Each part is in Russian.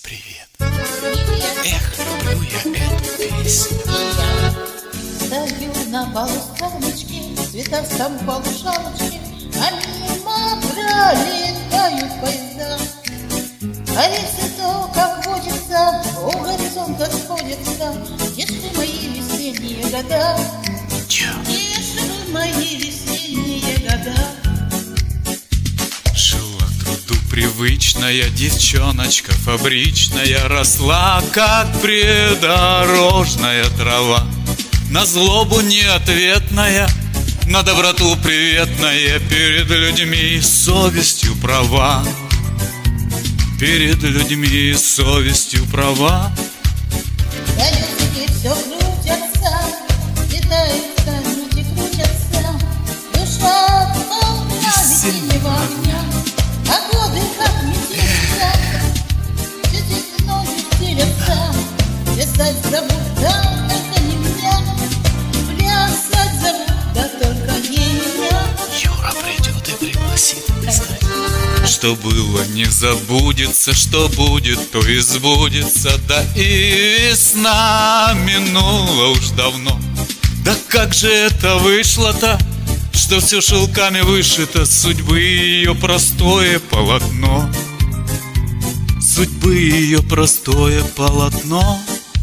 привет. Эх, люблю я эту песню. Стою на балустаночке, цвета сам полушалочки, а мимо пролетают поезда. А если то, как водится, у горизонта сходятся, где ж вы, мои весенние года? Чё? Где ж вы, мои весенние года? Жила труду привычная девчоночка фабричная, росла, как придорожная трава. На злобу неответная, на доброту приветная, перед людьми совестью права. Перед людьми совестью права. Колесики все крутятся, летаются, нити крутятся, душа полна весеннего огня, а годы как метелица, сидит ноги стелятся, плясать зовут, да только не меня, плясать зовут, да только не меня. Юра придет и пригласит плясать. Что было, не забудется, что будет, то и сбудется. Да и весна минула уж давно. Да как же это вышло-то, что все шелками вышито, судьбы ее простое полотно. Судьбы ее простое полотно.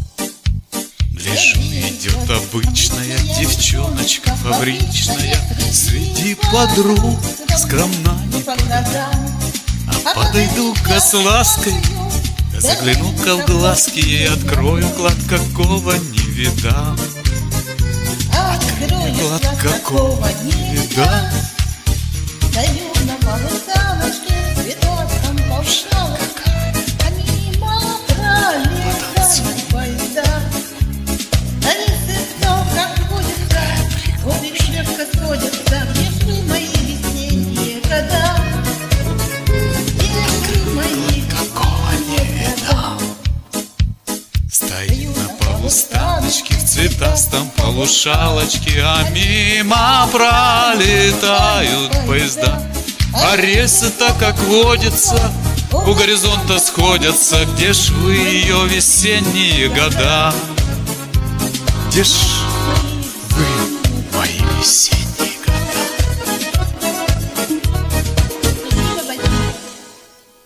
Лишь идет обычная девчоночка фабричная, среди подруг скромна не подойда. А подойду-ка с лаской, да загляну-ка в глазки, ей открою клад, какого не видал. Открою Клад, клад, какого не видал. Стою на полустаночке, цветов там полшалочки, а мимо пролетают поезда. А если кто, как водится, годы крепко сходятся, где ж вы, мои весенние года? Где ж вы, мои Какого не видал. Стою на полустаночке, в цветастом полушалочке, а мимо пролетают поезда. А рельсы-то, как водится, у горизонта сходятся. Где ж вы, ее весенние года? Где ж вы, мои весенние